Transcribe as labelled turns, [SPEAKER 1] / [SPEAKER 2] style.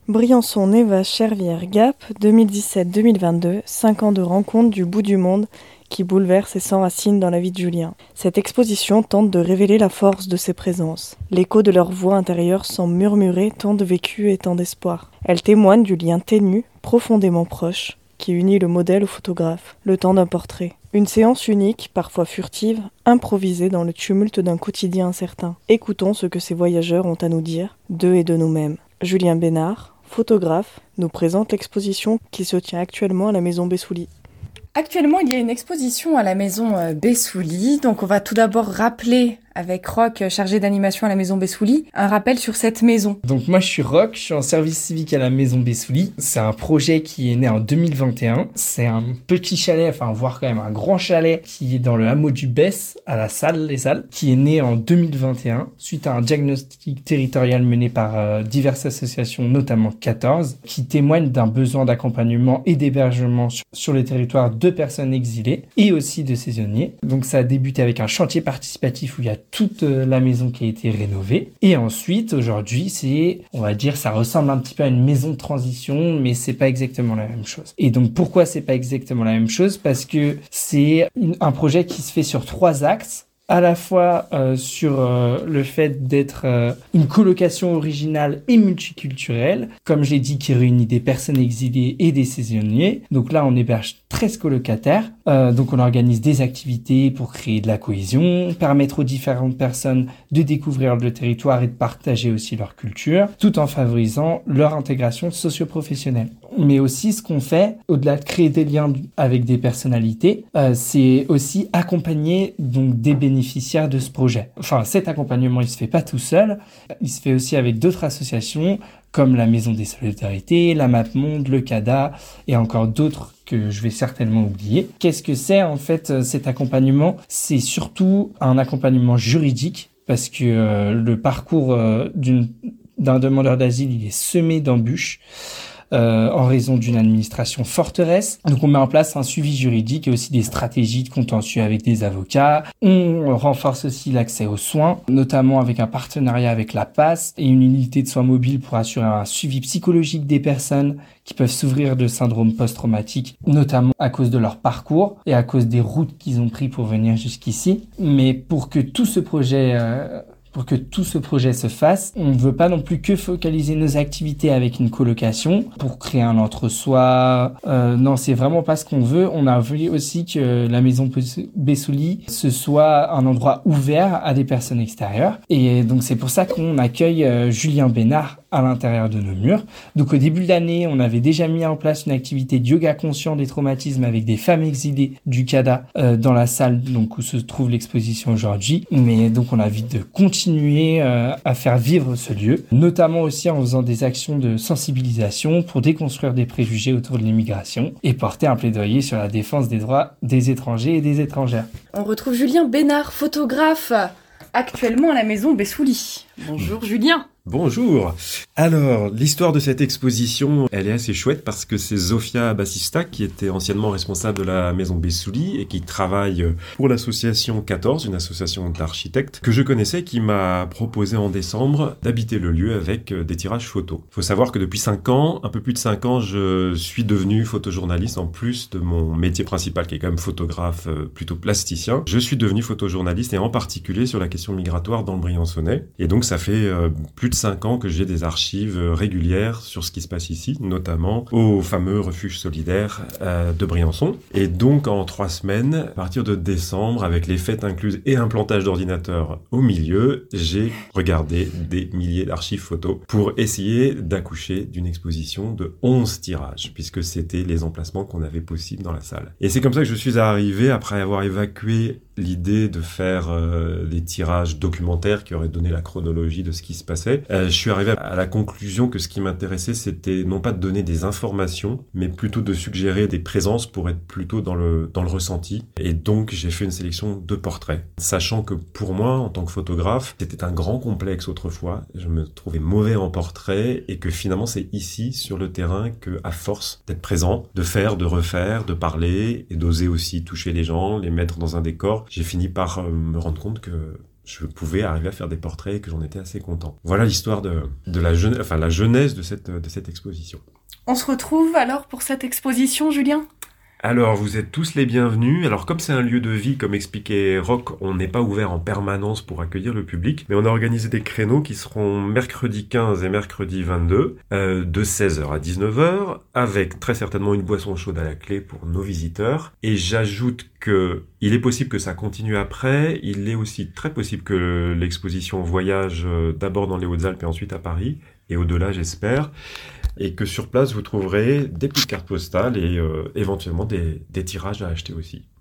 [SPEAKER 1] Briançon, Neva, Chervières, Gap, 2017-2022, 5 ans de rencontres du bout du monde qui bouleversent et s'enracinent dans la vie de Julien. Cette exposition tente de révéler la force de ses présences. L'écho de leur voix intérieure semble murmurer tant de vécu et tant d'espoir. Elle témoigne du lien ténu, profondément proche, qui unit le modèle au photographe, le temps d'un portrait. Une séance unique, parfois furtive, improvisée dans le tumulte d'un quotidien incertain. Écoutons ce que ces voyageurs ont à nous dire, d'eux et de nous-mêmes. Julien Bénard, photographe, nous présente l'exposition qui se tient actuellement à la Maison Bessouli.
[SPEAKER 2] Actuellement, il y a une exposition à la Maison Bessouli. Donc, on va tout d'abord rappeler, avec Roch, chargé d'animation à la Maison Bessouli, un rappel sur cette maison.
[SPEAKER 3] Donc moi je suis Roch, je suis en service civique à la Maison Bessouli. C'est un projet qui est né en 2021. C'est un petit chalet, enfin voire quand même un grand chalet qui est dans le hameau du Besse, à la salle, les salles, qui est né en 2021 suite à un diagnostic territorial mené par diverses associations, notamment 14, qui témoignent d'un besoin d'accompagnement et d'hébergement sur les territoires de personnes exilées et aussi de saisonniers. Donc ça a débuté avec un chantier participatif où il y a toute la maison qui a été rénovée. Et ensuite, aujourd'hui, on va dire, ça ressemble un petit peu à une maison de transition, mais c'est pas exactement la même chose. Et donc, pourquoi c'est pas exactement la même chose? Parce que c'est un projet qui se fait sur 3 axes. À la fois sur le fait d'être une colocation originale et multiculturelle, comme je l'ai dit, qui réunit des personnes exilées et des saisonniers. Donc là, on héberge 13 colocataires. Donc on organise des activités pour créer de la cohésion, permettre aux différentes personnes de découvrir le territoire et de partager aussi leur culture, tout en favorisant leur intégration socio-professionnelle. Mais aussi, ce qu'on fait, au-delà de créer des liens avec des personnalités, c'est aussi accompagner donc des bénéficiaires de ce projet. Enfin, cet accompagnement, il se fait pas tout seul, il se fait aussi avec d'autres associations comme la Maison des Solidarités, la MapMonde, le CADA et encore d'autres que je vais certainement oublier. Qu'est-ce que c'est en fait cet accompagnement? C'est surtout un accompagnement juridique parce que le parcours d'un demandeur d'asile, il est semé d'embûches. En raison d'une administration forteresse. Donc on met en place un suivi juridique et aussi des stratégies de contentieux avec des avocats. On renforce aussi l'accès aux soins, notamment avec un partenariat avec la PAS et une unité de soins mobiles pour assurer un suivi psychologique des personnes qui peuvent souffrir de syndrome post-traumatique, notamment à cause de leur parcours et à cause des routes qu'ils ont pris pour venir jusqu'ici. Mais pour que tout ce projet se fasse, on ne veut pas non plus que focaliser nos activités avec une colocation pour créer un entre-soi. Non, c'est vraiment pas ce qu'on veut. On a voulu aussi que la Maison Bessouli, ce soit un endroit ouvert à des personnes extérieures. Et donc c'est pour ça qu'on accueille Julien Bénard à l'intérieur de nos murs. Donc au début de l'année, on avait déjà mis en place une activité de yoga conscient des traumatismes avec des femmes exilées du CADA dans la salle donc où se trouve l'exposition aujourd'hui. Mais donc on a envie de continuer à faire vivre ce lieu, notamment aussi en faisant des actions de sensibilisation pour déconstruire des préjugés autour de l'immigration et porter un plaidoyer sur la défense des droits des étrangers et des étrangères.
[SPEAKER 2] On retrouve Julien Bénard, photographe, actuellement à la Maison Bessouli. Bonjour Julien.
[SPEAKER 4] Bonjour. Alors, l'histoire de cette exposition, elle est assez chouette parce que c'est Zofia Bassista qui était anciennement responsable de la Maison Bessouli et qui travaille pour l'association 14, une association d'architectes que je connaissais, qui m'a proposé en décembre d'habiter le lieu avec des tirages photos. Il faut savoir que depuis 5 ans, un peu plus de 5 ans, je suis devenu photojournaliste en plus de mon métier principal qui est quand même photographe plutôt plasticien. Je suis devenu photojournaliste et en particulier sur la question migratoire dans le Briançonnais. Et donc ça fait plus de 5 ans que j'ai des archives régulières sur ce qui se passe ici, notamment au fameux refuge solidaire de Briançon. Et donc en 3 semaines, à partir de décembre, avec les fêtes incluses et un plantage d'ordinateur au milieu, j'ai regardé des milliers d'archives photos pour essayer d'accoucher d'une exposition de 11 tirages, puisque c'était les emplacements qu'on avait possibles dans la salle. Et c'est comme ça que je suis arrivé, après avoir évacué l'idée de faire des tirages documentaires qui auraient donné la chronologie de ce qui se passait. Je suis arrivé à la conclusion que ce qui m'intéressait, c'était non pas de donner des informations, mais plutôt de suggérer des présences pour être plutôt dans le ressenti. Et donc, j'ai fait une sélection de portraits. Sachant que pour moi, en tant que photographe, c'était un grand complexe autrefois. Je me trouvais mauvais en portrait et que finalement, c'est ici, sur le terrain, que à force d'être présent, de faire, de refaire, de parler et d'oser aussi toucher les gens, les mettre dans un décor, j'ai fini par me rendre compte que je pouvais arriver à faire des portraits et que j'en étais assez content. Voilà l'histoire de la genèse de cette exposition.
[SPEAKER 2] On se retrouve alors pour cette exposition, Julien ?
[SPEAKER 4] Alors, vous êtes tous les bienvenus. Alors, comme c'est un lieu de vie, comme expliquait Roch, on n'est pas ouvert en permanence pour accueillir le public, mais on a organisé des créneaux qui seront mercredi 15 et mercredi 22, de 16h à 19h, avec très certainement une boisson chaude à la clé pour nos visiteurs. Et j'ajoute que il est possible que ça continue après. Il est aussi très possible que l'exposition voyage d'abord dans les Hautes-Alpes et ensuite à Paris, et au-delà, j'espère. Et que sur place, vous trouverez des petites cartes postales et éventuellement des tirages à acheter aussi.